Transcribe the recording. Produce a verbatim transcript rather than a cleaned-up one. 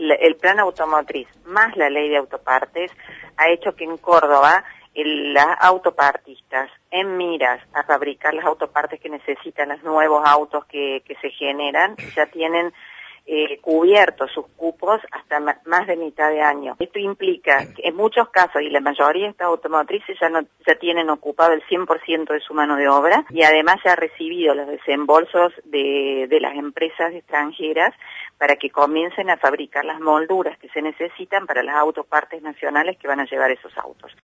el, el plan automotriz más la ley de autopartes ha hecho que en Córdoba el, las autopartistas en miras a fabricar las autopartes que necesitan los nuevos autos que, que se generan, ya tienen eh, cubiertos sus cupos hasta ma más de mitad de año. Esto implica que en muchos casos, y la mayoría de estas automotrices ya, no, ya tienen ocupado el cien por ciento de su mano de obra, y además ya ha recibido los desembolsos de, de las empresas extranjeras para que comiencen a fabricar las molduras que se necesitan para las autopartes nacionales que van a llevar esos autos.